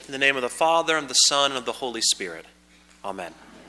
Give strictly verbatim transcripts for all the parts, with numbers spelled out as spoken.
In the name of the Father, and of the Son, and of the Holy Spirit. Amen.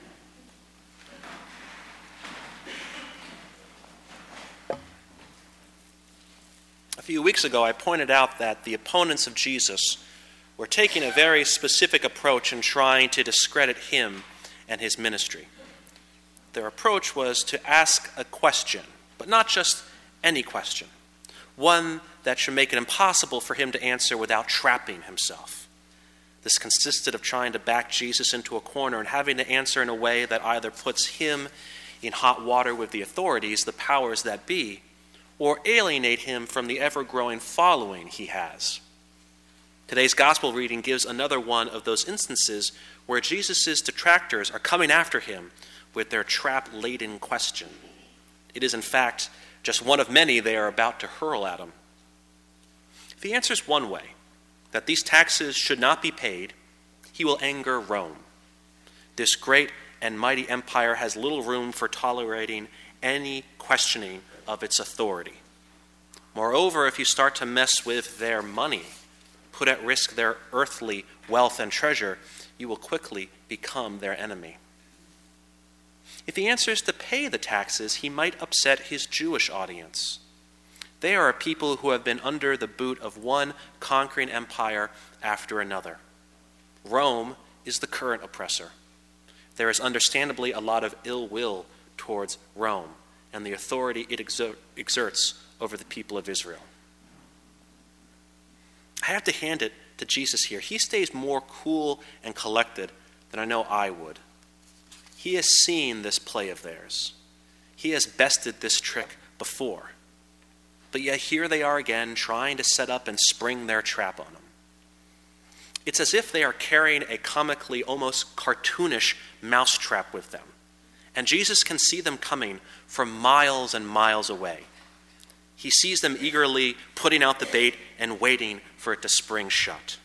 A few weeks ago, I pointed out that the opponents of Jesus were taking a very specific approach in trying to discredit him and his ministry. Their approach was to ask a question, but not just any question, one that should make it impossible for him to answer without trapping himself. This consisted of trying to back Jesus into a corner and having to answer in a way that either puts him in hot water with the authorities, the powers that be, or alienate him from the ever-growing following he has. Today's gospel reading gives another one of those instances where Jesus' detractors are coming after him with their trap-laden question. It is, in fact, just one of many they are about to hurl at him. If he answers one way, that these taxes should not be paid, he will anger Rome. This great and mighty empire has little room for tolerating any questioning of its authority. Moreover, if you start to mess with their money, put at risk their earthly wealth and treasure, you will quickly become their enemy. If he answers to pay the taxes, he might upset his Jewish audience. They are a people who have been under the boot of one conquering empire after another. Rome is the current oppressor. There is understandably a lot of ill will towards Rome and the authority it exer- exerts over the people of Israel. I have to hand it to Jesus here. He stays more cool and collected than I know I would. He has seen this play of theirs. He has bested this trick before. But yet here they are again, trying to set up and spring their trap on him. It's as if they are carrying a comically, almost cartoonish mousetrap with them. And Jesus can see them coming from miles and miles away. He sees them eagerly putting out the bait and waiting for it to spring shut.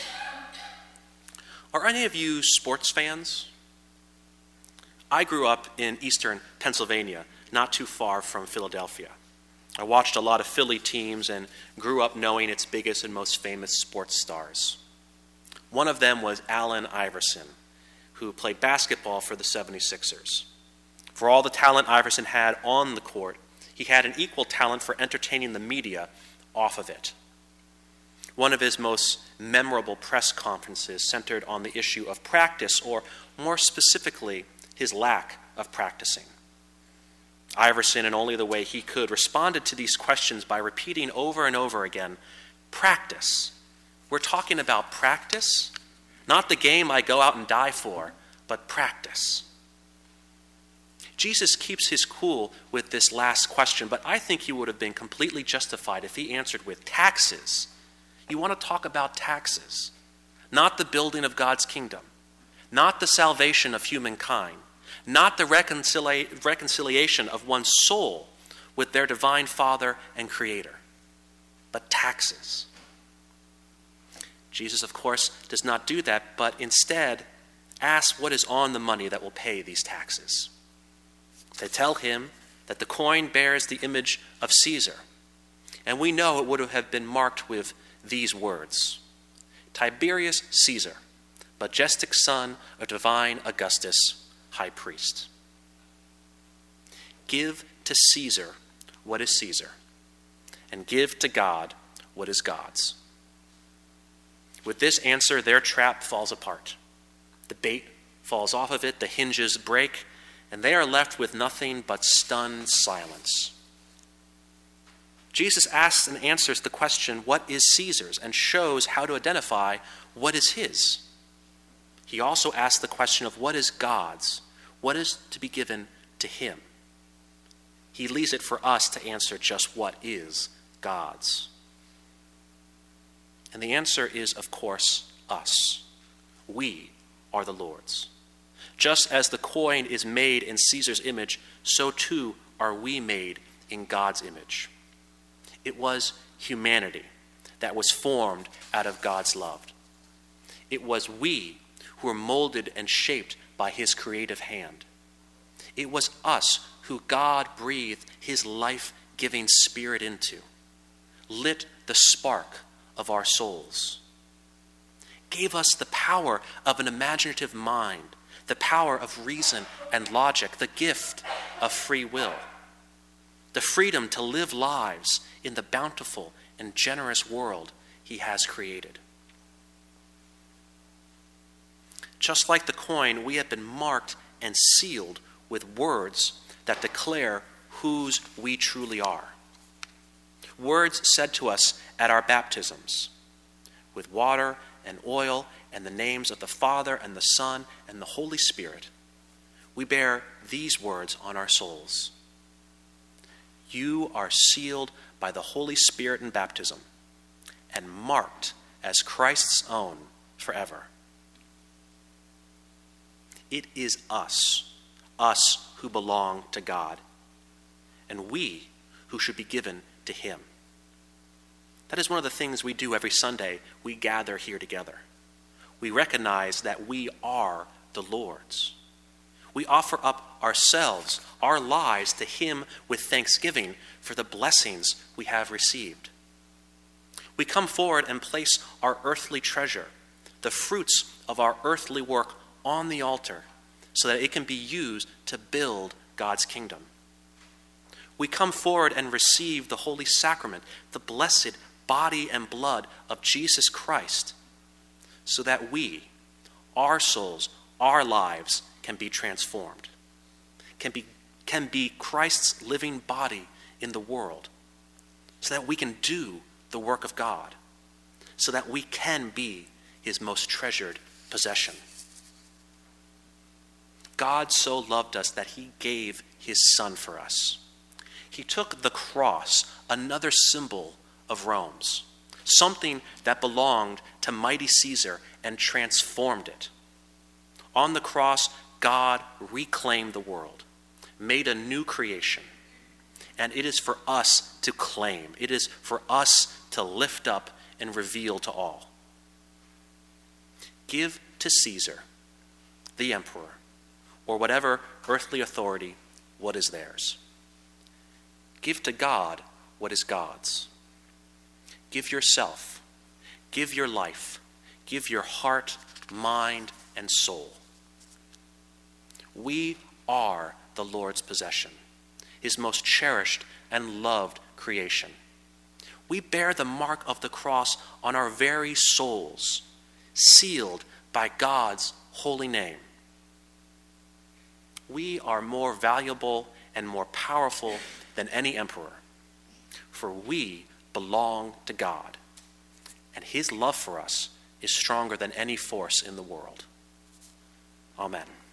Are any of you sports fans? I grew up in eastern Pennsylvania, not too far from Philadelphia. I watched a lot of Philly teams and grew up knowing its biggest and most famous sports stars. One of them was Allen Iverson, who played basketball for the seventy-sixers. For all the talent Iverson had on the court, he had an equal talent for entertaining the media off of it. One of his most memorable press conferences centered on the issue of practice, or more specifically, his lack of practicing. Iverson, in only the way he could, responded to these questions by repeating over and over again, practice. We're talking about practice? Not the game I go out and die for, but practice. Jesus keeps his cool with this last question, but I think he would have been completely justified if he answered with taxes. You want to talk about taxes, not the building of God's kingdom, not the salvation of humankind, not the reconcilia- reconciliation of one's soul with their divine Father and Creator, but taxes. Jesus, of course, does not do that, but instead asks what is on the money that will pay these taxes. They tell him that the coin bears the image of Caesar, and we know it would have been marked with these words: Tiberius Caesar, majestic son of divine Augustus, high priest. Give to Caesar what is Caesar, and give to God what is God's. With this answer, their trap falls apart. The bait falls off of it, the hinges break, and they are left with nothing but stunned silence. Jesus asks and answers the question, what is Caesar's, and shows how to identify what is his. He also asks the question of what is God's, what is to be given to him. He leaves it for us to answer just what is God's. And the answer is, of course, us. We are the Lord's. Just as the coin is made in Caesar's image, so too are we made in God's image. It was humanity that was formed out of God's love. It was we who were molded and shaped by his creative hand. It was us who God breathed his life-giving spirit into, lit the spark of our souls. gave us the power of an imaginative mind, the power of reason and logic, the gift of free will, the freedom to live lives in the bountiful and generous world he has created. Just like the coin, we have been marked and sealed with words that declare whose we truly are. Words said to us at our baptisms, with water and oil and the names of the Father and the Son and the Holy Spirit. We bear these words on our souls. You are sealed by the Holy Spirit in baptism and marked as Christ's own forever. It is us, us who belong to God, and we who should be given to him. That is one of the things we do every Sunday. We gather here together. We recognize that we are the Lord's. We offer up ourselves, our lives to him with thanksgiving for the blessings we have received. We come forward and place our earthly treasure, the fruits of our earthly work, on the altar so that it can be used to build God's kingdom. We come forward and receive the Holy Sacrament, the blessed body and blood of Jesus Christ, so that we, our souls, our lives can be transformed, can be, can be Christ's living body in the world, so that we can do the work of God, so that we can be his most treasured possession. God so loved us that he gave his Son for us. He took the cross, another symbol of Rome's, something that belonged to mighty Caesar, and transformed it. On the cross, God reclaimed the world, made a new creation, and it is for us to claim. It is for us to lift up and reveal to all. Give to Caesar, the emperor, or whatever earthly authority, what is theirs. Give to God what is God's. Give yourself, give your life, give your heart, mind, and soul. We are the Lord's possession, his most cherished and loved creation. We bear the mark of the cross on our very souls, sealed by God's holy name. We are more valuable and more powerful than any emperor, for we belong to God, and his love for us is stronger than any force in the world. Amen.